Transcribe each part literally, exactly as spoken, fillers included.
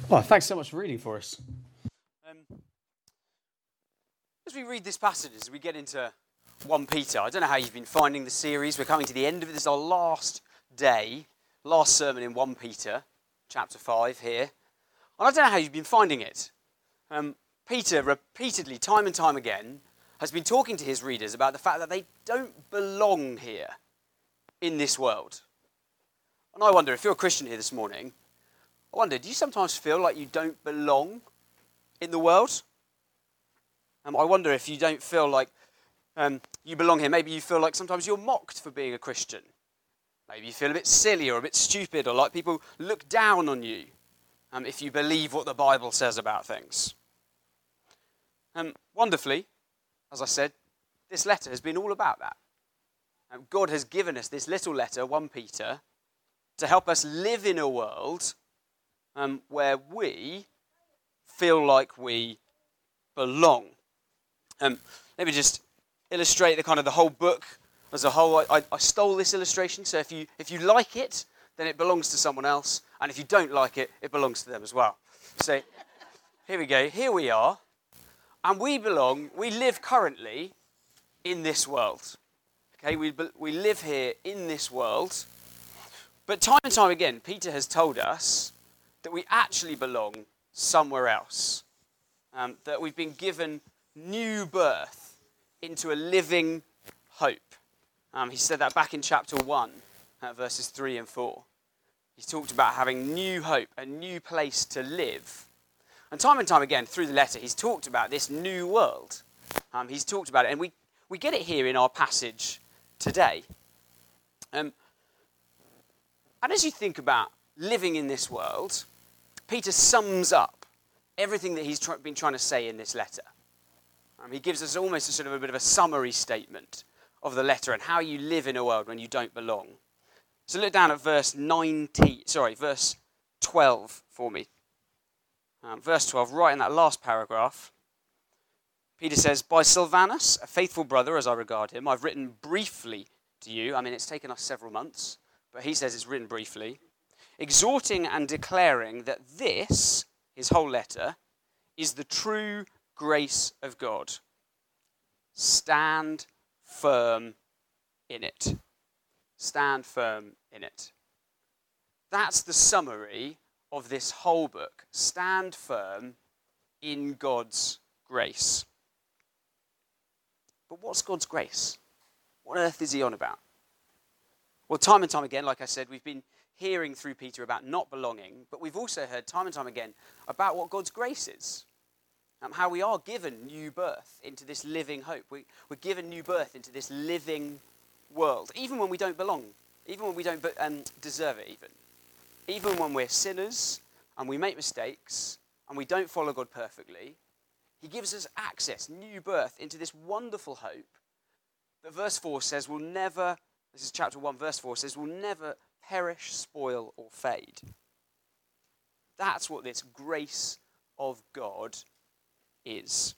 Well, thanks so much for reading for us. Um, as we read this passage, as we get into First Peter, I don't know how you've been finding the series. We're coming to the end of it. This is our last day, last sermon in First Peter, chapter five here. And I don't know how you've been finding it. Um, Peter, repeatedly, time and time again, has been talking to his readers about the fact that they don't belong here in this world. And I wonder, if you're a Christian here this morning, I wonder, do you sometimes feel like you don't belong in the world? Um, I wonder if you don't feel like um, you belong here. Maybe you feel like sometimes you're mocked for being a Christian. Maybe you feel a bit silly or a bit stupid, or like people look down on you um, if you believe what the Bible says about things. Um, wonderfully, as I said, this letter has been all about that. Um, God has given us this little letter, First Peter, to help us live in a world Um, where we feel like we belong. Um, let me just illustrate the kind of the whole book as a whole. I, I, I stole this illustration, so if you if you like it, then it belongs to someone else, and if you don't like it, it belongs to them as well. So here we go. Here we are, and we belong. We live currently in this world. Okay, we we live here in this world, but time and time again, Peter has told us that we actually belong somewhere else, um, that we've been given new birth into a living hope. Um, he said that back in chapter one, uh, verses three and four. He talked about having new hope, a new place to live. And time and time again, through the letter, he's talked about this new world. Um, he's talked about it, and we, we get it here in our passage today. Um, and as you think about living in this world, Peter sums up everything that he's try- been trying to say in this letter. Um, he gives us almost a sort of a bit of a summary statement of the letter and how you live in a world when you don't belong. So look down at verse nineteen, sorry, verse twelve for me. Um, verse twelve, right in that last paragraph, Peter says, "By Silvanus, a faithful brother as I regard him, I've written briefly to you." I mean, it's taken us several months, but he says it's written briefly. "Exhorting and declaring that this," his whole letter, "is the true grace of God. Stand firm in it." Stand firm in it. That's the summary of this whole book. Stand firm in God's grace. But what's God's grace? What on earth is he on about? Well, time and time again, like I said, we've been hearing through Peter about not belonging, but we've also heard time and time again about what God's grace is. Um, how we are given new birth into this living hope. We, we're given new birth into this living world, even when we don't belong, even when we don't um, deserve it even. Even when we're sinners and we make mistakes and we don't follow God perfectly, he gives us access, new birth into this wonderful hope that verse four says will never, this is chapter one, verse four says, will never perish, spoil, or fade. That's what this grace of God is.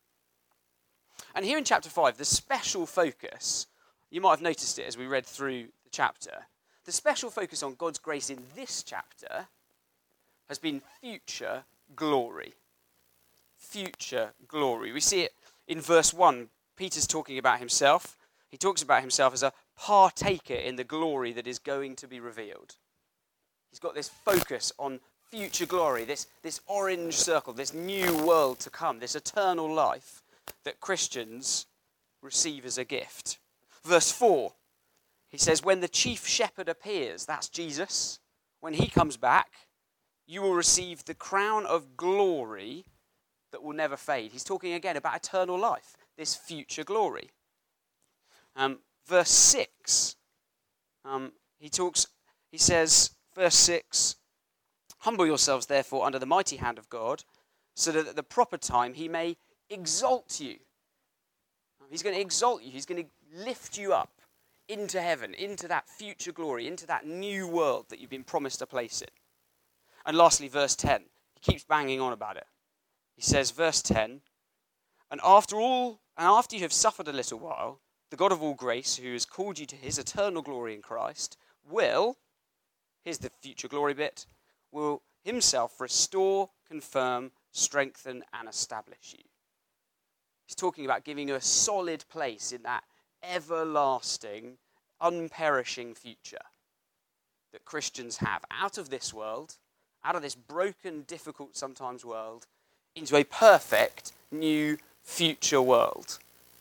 And here in chapter five, the special focus, you might have noticed it as we read through the chapter, the special focus on God's grace in this chapter has been future glory. Future glory. We see it in verse one. Peter's talking about himself. He talks about himself as a partaker in the glory that is going to be revealed. He's got this focus on future glory, this, this orange circle, this new world to come, this eternal life that Christians receive as a gift. Verse four, he says, when the chief shepherd appears, that's Jesus, when he comes back, you will receive the crown of glory that will never fade. He's talking again about eternal life, this future glory. Um, verse six, um, he talks, he says, verse six, humble yourselves therefore under the mighty hand of God, so that at the proper time he may exalt you. He's going to exalt you. He's going to lift you up into heaven, into that future glory, into that new world that you've been promised a place in. And lastly, verse ten, he keeps banging on about it. He says, verse ten, and after all, and after you have suffered a little while, the God of all grace, who has called you to his eternal glory in Christ, will, here's the future glory bit, will himself restore, confirm, strengthen, and establish you. He's talking about giving you a solid place in that everlasting, unperishing future that Christians have out of this world, out of this broken, difficult sometimes world, into a perfect new future world.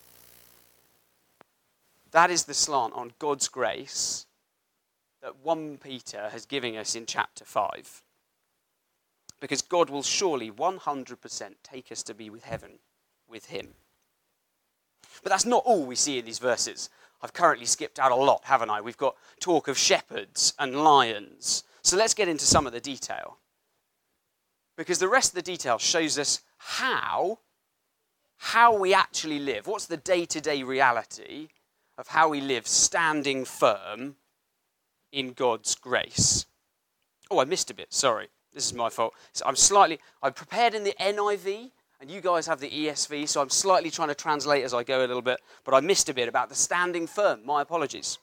That is the slant on God's grace that First Peter has given us in chapter five. Because God will surely one hundred percent take us to be with heaven with him. But that's not all we see in these verses. I've currently skipped out a lot, haven't I? We've got talk of shepherds and lions. So let's get into some of the detail. Because the rest of the detail shows us how, how we actually live. What's the day-to-day reality of how we live standing firm in God's grace. Oh, I missed a bit, sorry. This is my fault. So I'm slightly, I'm prepared in the N I V, and you guys have the E S V, so I'm slightly trying to translate as I go a little bit, but I missed a bit about the standing firm. My apologies.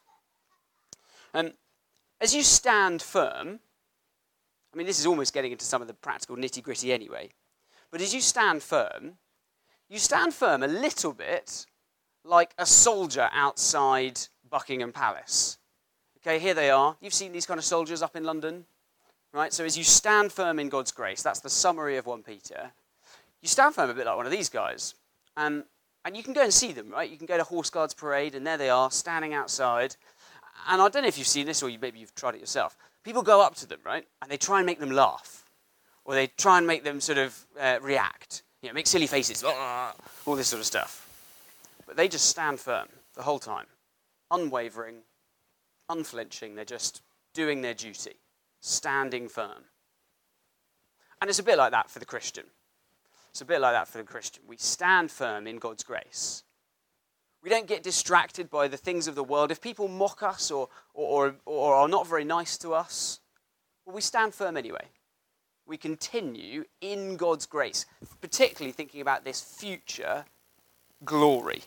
Um, as you stand firm, I mean, this is almost getting into some of the practical nitty-gritty anyway, but as you stand firm, you stand firm a little bit like a soldier outside Buckingham Palace. Okay, here they are. You've seen these kind of soldiers up in London, right? So as you stand firm in God's grace, that's the summary of First Peter. You stand firm a bit like one of these guys. Um, and you can go and see them, right? You can go to Horse Guards Parade, and there they are, standing outside. And I don't know if you've seen this, or you, maybe you've tried it yourself. People go up to them, right? And they try and make them laugh. Or they try and make them sort of uh, react. You know, make silly faces, all this sort of stuff. But they just stand firm the whole time. Unwavering, unflinching. They're just doing their duty. Standing firm. And it's a bit like that for the Christian. It's a bit like that for the Christian. We stand firm in God's grace. We don't get distracted by the things of the world. If people mock us or, or, or, or are not very nice to us, well, we stand firm anyway. We continue in God's grace, particularly thinking about this future glory.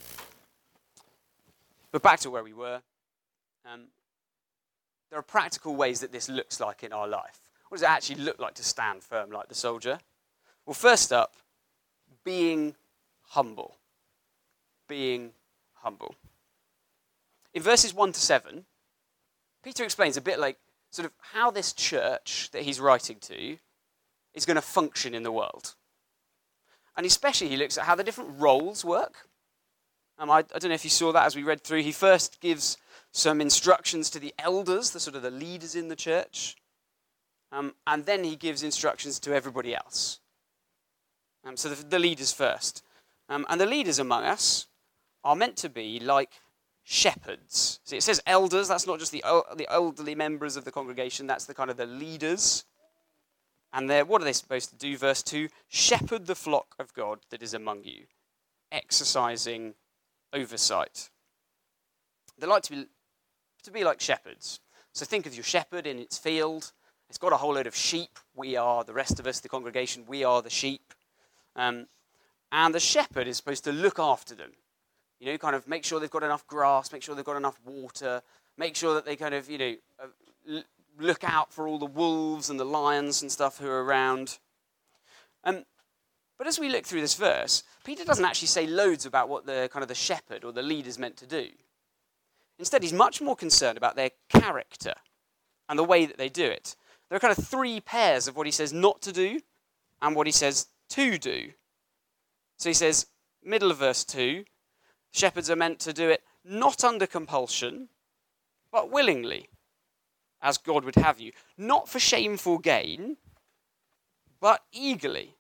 But back to where we were. Um, there are practical ways that this looks like in our life. What does it actually look like to stand firm like the soldier? Well, first up, being humble. Being humble. In verses one to seven, Peter explains a bit like sort of how this church that he's writing to is going to function in the world. And especially he looks at how the different roles work. Um, I, I don't know if you saw that as we read through. He first gives some instructions to the elders, the sort of the leaders in the church. Um, and then he gives instructions to everybody else. Um, so the, the leaders first. Um, and the leaders among us are meant to be like shepherds. See, it says elders. That's not just the, the elderly members of the congregation. That's the kind of the leaders. And they're, what are they supposed to do? Verse two, shepherd the flock of God that is among you, exercising oversight. They like to be, to be like shepherds. So think of your shepherd in its field. It's got a whole load of sheep. We are, the rest of us, the congregation, we are the sheep. Um, and the shepherd is supposed to look after them. You know, kind of make sure they've got enough grass, make sure they've got enough water, make sure that they kind of, you know, uh, l- look out for all the wolves and the lions and stuff who are around. Um, but as we look through this verse, Peter doesn't actually say loads about what the kind of the shepherd or the leader's meant to do. Instead, he's much more concerned about their character and the way that they do it. There are kind of three pairs of what he says not to do and what he says to do. So he says, middle of verse two, shepherds are meant to do it not under compulsion, but willingly, as God would have you. Not for shameful gain, but eagerly.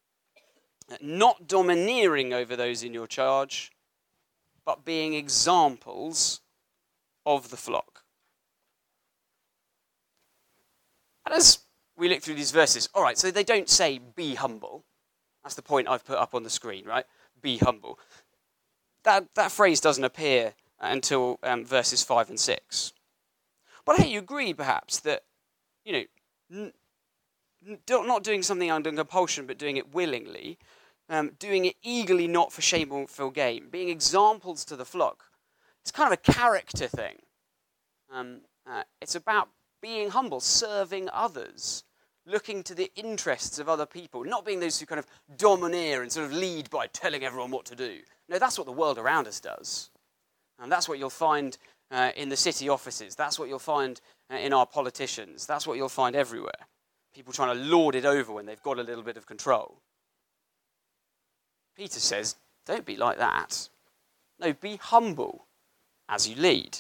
Not domineering over those in your charge, but being examples of the flock. And as we look through these verses, all right, so they don't say be humble. That's the point I've put up on the screen, right? Be humble. That that phrase doesn't appear until um, verses five and six. But hey, you agree perhaps that, you know, n- n- not doing something under compulsion, but doing it willingly, um, doing it eagerly, not for shameful gain, being examples to the flock. It's kind of a character thing. Um, uh, it's about being humble, serving others, looking to the interests of other people, not being those who kind of domineer and sort of lead by telling everyone what to do. No, that's what the world around us does. And that's what you'll find uh, in the city offices. That's what you'll find uh, in our politicians. That's what you'll find everywhere. People trying to lord it over when they've got a little bit of control. Peter says, don't be like that. No, be humble as you lead.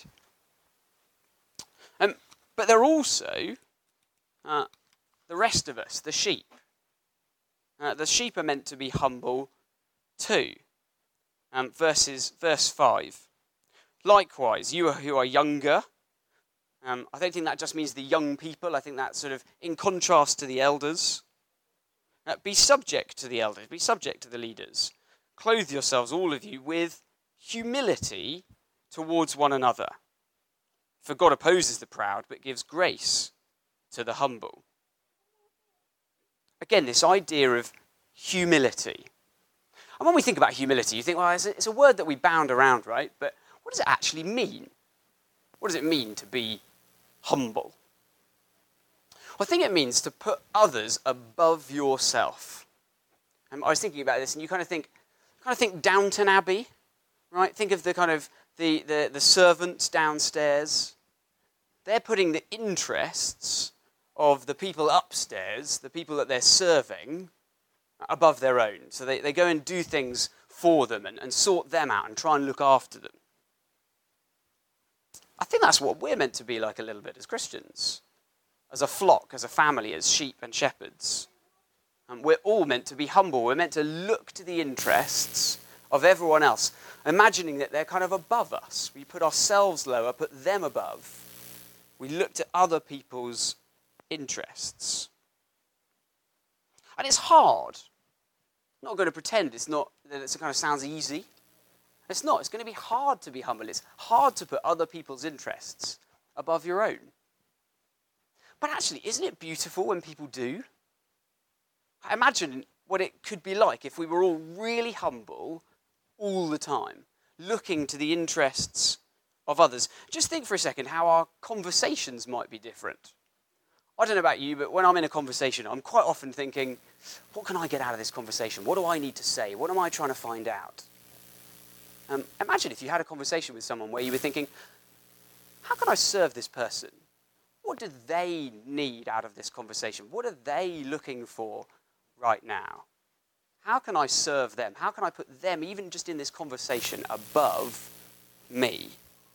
Um, but they're also uh, the rest of us, the sheep. Uh, the sheep are meant to be humble too. Um, verses, verse five. Likewise, you who are younger, um, I don't think that just means the young people. I think that's sort of in contrast to the elders. Uh, be subject to the elders. Be subject to the leaders. Clothe yourselves, all of you, with humility towards one another. For God opposes the proud, but gives grace to the humble. Again, this idea of humility. And when we think about humility, you think, well, it's a, it's a word that we bound around, right? But what does it actually mean? What does it mean to be humble? Well, I think it means to put others above yourself. Um, I was thinking about this, and you kind of think, kind of think Downton Abbey, right? Think of the kind of the, the, the servants downstairs. They're putting the interests of the people upstairs, the people that they're serving, above their own. So they, they go and do things for them and, and sort them out and try and look after them. I think that's what we're meant to be like a little bit as Christians, as a flock, as a family, as sheep and shepherds. And we're all meant to be humble. We're meant to look to the interests of everyone else, imagining that they're kind of above us. We put ourselves lower, put them above. We look to other people's interests. And it's hard. I'm not going to pretend it's not, that it kind of sounds easy. It's not. It's going to be hard to be humble. It's hard to put other people's interests above your own. But actually, isn't it beautiful when people do? I imagine what it could be like if we were all really humble all the time, looking to the interests of others. Just think for a second how our conversations might be different. I don't know about you, but when I'm in a conversation, I'm quite often thinking, what can I get out of this conversation? What do I need to say? What am I trying to find out? Um, imagine if you had a conversation with someone where you were thinking, how can I serve this person? What do they need out of this conversation? What are they looking for right now? How can I serve them? How can I put them, even just in this conversation, above me?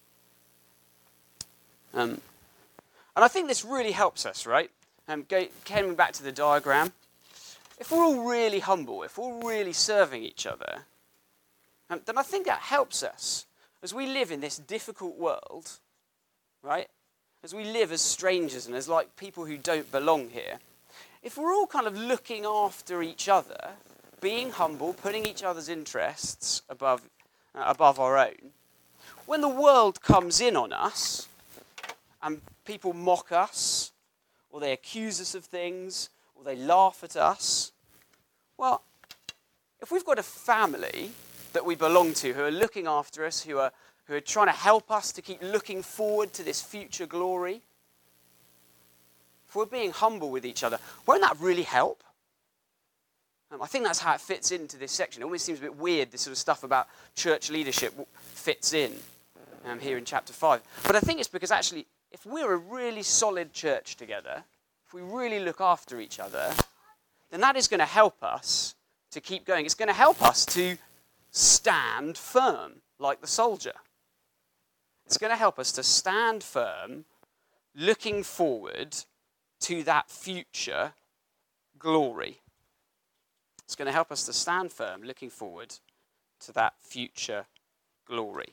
Um, and I think this really helps us, right? Um, go, coming back to the diagram, if we're all really humble, if we're all really serving each other, um, then I think that helps us as we live in this difficult world, right? As we live as strangers and as like people who don't belong here. If we're all kind of looking after each other, being humble, putting each other's interests above, uh, above our own, when the world comes in on us and people mock us, or they accuse us of things, or they laugh at us, well, if we've got a family that we belong to who are looking after us, who are, who are trying to help us to keep looking forward to this future glory, if we're being humble with each other, won't that really help? Um, I think that's how it fits into this section. It always seems a bit weird, this sort of stuff about church leadership fits in um, here in chapter five. But I think it's because actually, if we're a really solid church together, if we really look after each other, then that is going to help us to keep going. It's going to help us to stand firm like the soldier. It's going to help us to stand firm, looking forward to that future glory. It's going to help us to stand firm, looking forward to that future glory.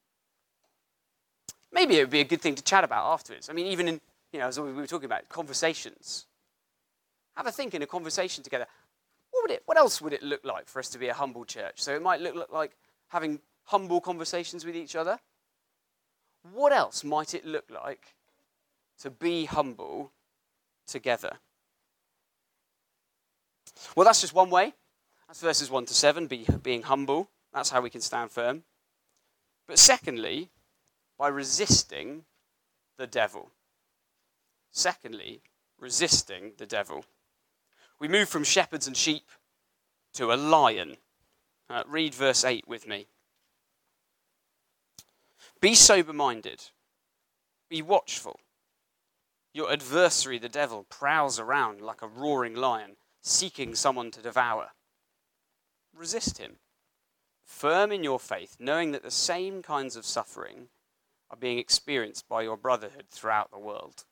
Maybe it would be a good thing to chat about afterwards. I mean, even in, you know, as we were talking about, conversations. Have a think in a conversation together. What would it, what else would it look like for us to be a humble church? So it might look, look like having humble conversations with each other. What else might it look like to be humble together? Well, that's just one way. That's verses one to seven, be, being humble. That's how we can stand firm. But secondly, by resisting the devil. Secondly, resisting the devil. We move from shepherds and sheep to a lion. Uh, read verse eight with me. Be sober-minded. Be watchful. Your adversary, the devil, prowls around like a roaring lion, seeking someone to devour. Resist him, firm in your faith, knowing that the same kinds of suffering are being experienced by your brotherhood throughout the world.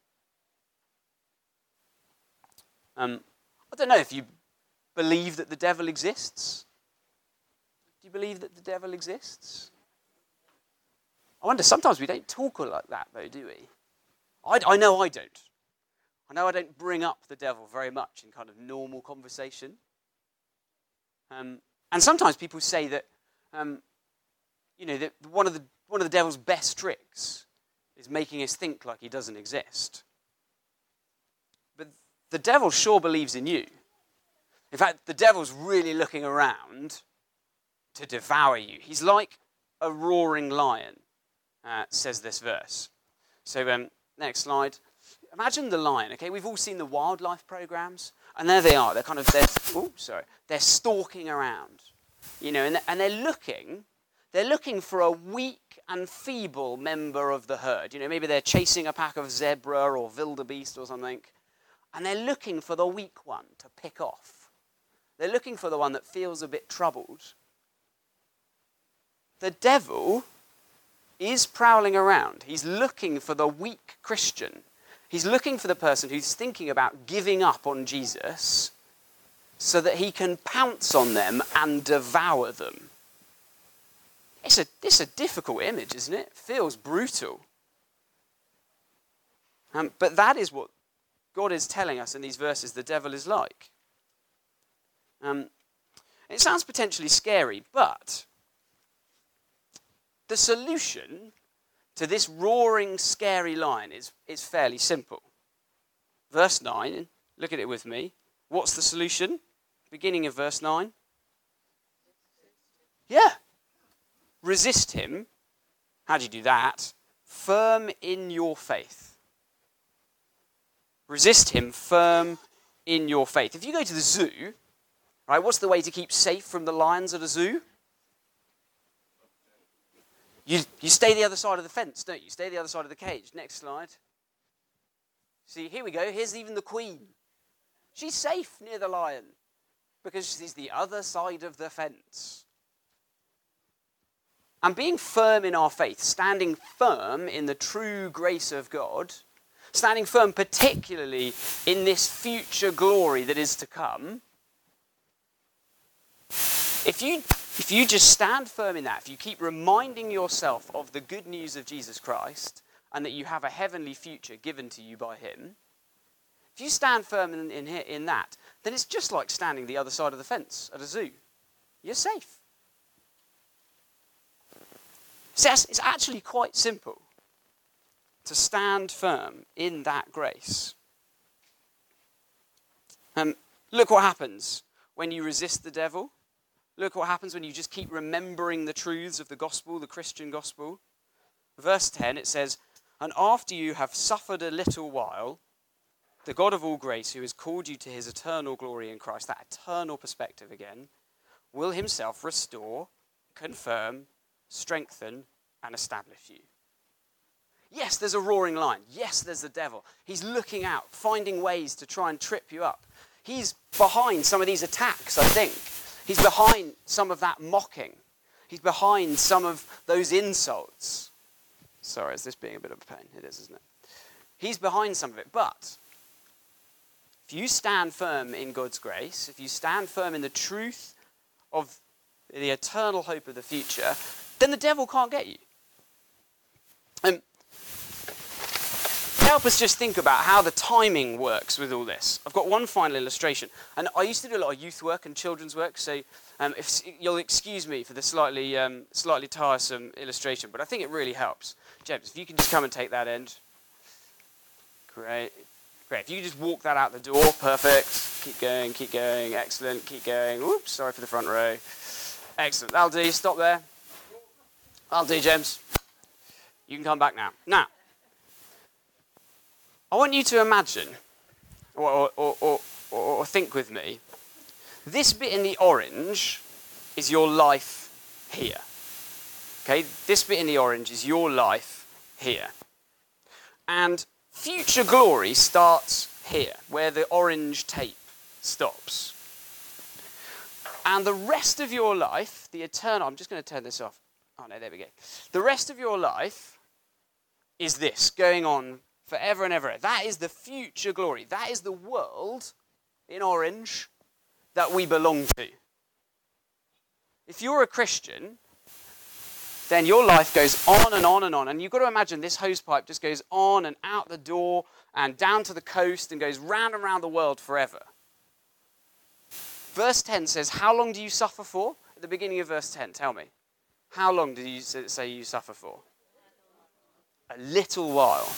Um, I don't know if you believe that the devil exists. Do you believe that the devil exists? I wonder, sometimes we don't talk like that, though, do we? I, I know I don't. I know I don't bring up the devil very much in kind of normal conversation. Um, and sometimes people say that, um, you know, that one of the one of the devil's best tricks is making us think like he doesn't exist. But the devil sure believes in you. In fact, the devil's really looking around to devour you. He's like a roaring lion, uh, says this verse. So um, next slide. Imagine the lion, okay? We've all seen the wildlife programs, and there they are. They're kind of, they're, oh, sorry, they're stalking around, you know, and they're, and they're looking, they're looking for a weak and feeble member of the herd. You know, maybe they're chasing a pack of zebra or wildebeest or something, and they're looking for the weak one to pick off. They're looking for the one that feels a bit troubled. The devil is prowling around. He's looking for the weak Christian. He's looking for the person who's thinking about giving up on Jesus so that he can pounce on them and devour them. It's a, it's a difficult image, isn't it? It feels brutal. Um, but that is what God is telling us in these verses the devil is like. Um, it sounds potentially scary, but the solution to this roaring, scary lion is, is fairly simple. Verse nine, look at it with me. What's the solution? Beginning of verse nine. Yeah. Resist him. How do you do that? Firm in your faith. Resist him firm in your faith. If you go to the zoo, right, what's the way to keep safe from the lions at a zoo? You, you stay the other side of the fence, don't you? Stay the other side of the cage. Next slide. See, here we go. Here's even the queen. She's safe near the lion because she's the other side of the fence. And being firm in our faith, standing firm in the true grace of God, standing firm particularly in this future glory that is to come, if you If you just stand firm in that, if you keep reminding yourself of the good news of Jesus Christ and that you have a heavenly future given to you by him, if you stand firm in, in, in that, then it's just like standing the other side of the fence at a zoo. You're safe. So it's actually quite simple to stand firm in that grace. Um, look what happens when you resist the devil. Look what happens when you just keep remembering the truths of the gospel, the Christian gospel. Verse ten, it says, "And after you have suffered a little while, the God of all grace, who has called you to his eternal glory in Christ," that eternal perspective again, "will himself restore, confirm, strengthen, and establish you." Yes, there's a roaring lion. Yes, there's the devil. He's looking out, finding ways to try and trip you up. He's behind some of these attacks, I think. He's behind some of that mocking. He's behind some of those insults. Sorry, is this being a bit of a pain? It is, isn't it? He's behind some of it. But if you stand firm in God's grace, if you stand firm in the truth of the eternal hope of the future, then the devil can't get you. Um, help us just think about how the timing works with all this. I've got one final illustration. And I used to do a lot of youth work and children's work, so um, if you'll excuse me for the slightly um, slightly tiresome illustration, but I think it really helps. James, if you can just come and take that end. Great. Great. If you can just walk that out the door, perfect. Keep going, keep going, excellent, keep going. Oops, sorry for the front row. Excellent, that'll do, stop there. That'll do, James. You can come back now. Now, I want you to imagine or, or, or, or, or think with me, this bit in the orange is your life here. Okay, this bit in the orange is your life here. And future glory starts here, where the orange tape stops. And the rest of your life, the eternal, I'm just going to turn this off. Oh no, there we go. The rest of your life is this, going on forever and ever. That is the future glory. That is the world in orange that we belong to. If you're a Christian, then your life goes on and on and on. And you've got to imagine this hose pipe just goes on and out the door and down to the coast and goes round and round the world forever. Verse ten says, how long do you suffer for? At the beginning of verse ten, tell me. How long did you say you suffer for? A little while.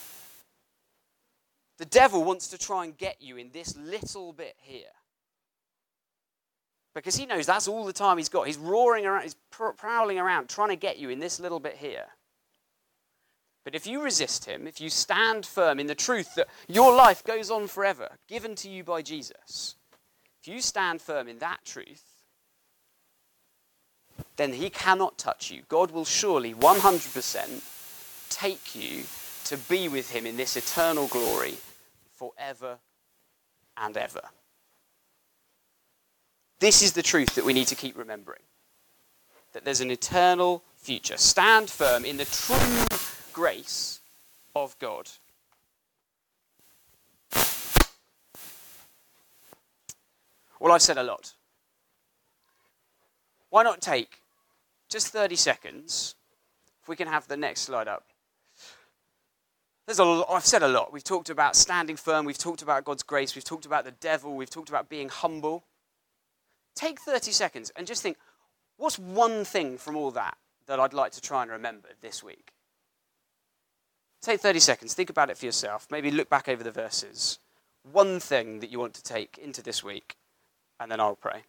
The devil wants to try and get you in this little bit here. Because he knows that's all the time he's got. He's roaring around, he's prowling around, trying to get you in this little bit here. But if you resist him, if you stand firm in the truth that your life goes on forever, given to you by Jesus, if you stand firm in that truth, then he cannot touch you. God will surely one hundred percent take you to be with him in this eternal glory forever and ever. This is the truth that we need to keep remembering. That there's an eternal future. Stand firm in the true grace of God. Well, I've said a lot. Why not take just thirty seconds, if we can have the next slide up. There's a lot, I've said a lot. We've talked about standing firm. We've talked about God's grace. We've talked about the devil. We've talked about being humble. Take thirty seconds and just think, what's one thing from all that that I'd like to try and remember this week? Take thirty seconds. Think about it for yourself. Maybe look back over the verses. One thing that you want to take into this week, and then I'll pray.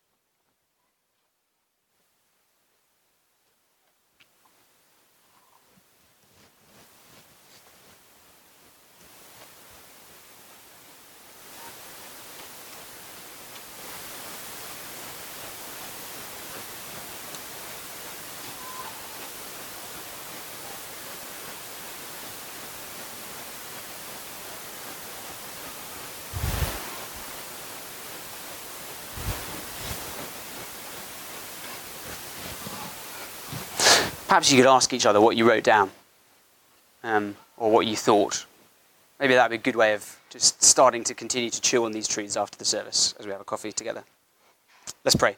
Perhaps you could ask each other what you wrote down, um, or what you thought. Maybe that would be a good way of just starting to continue to chew on these truths after the service as we have a coffee together. Let's pray.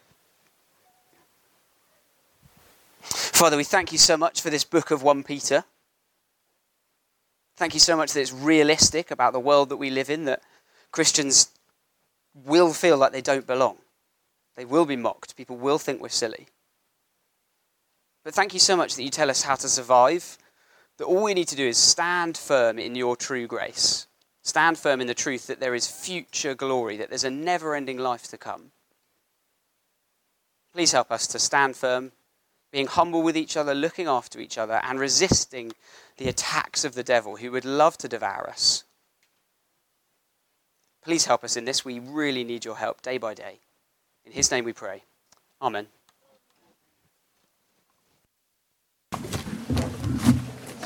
Father, we thank you so much for this book of First Peter. Thank you so much that it's realistic about the world that we live in, that Christians will feel like they don't belong. They will be mocked. People will think we're silly. But thank you so much that you tell us how to survive, that all we need to do is stand firm in your true grace. Stand firm in the truth that there is future glory, that there's a never-ending life to come. Please help us to stand firm, being humble with each other, looking after each other, and resisting the attacks of the devil who would love to devour us. Please help us in this. We really need your help day by day. In his name we pray. Amen.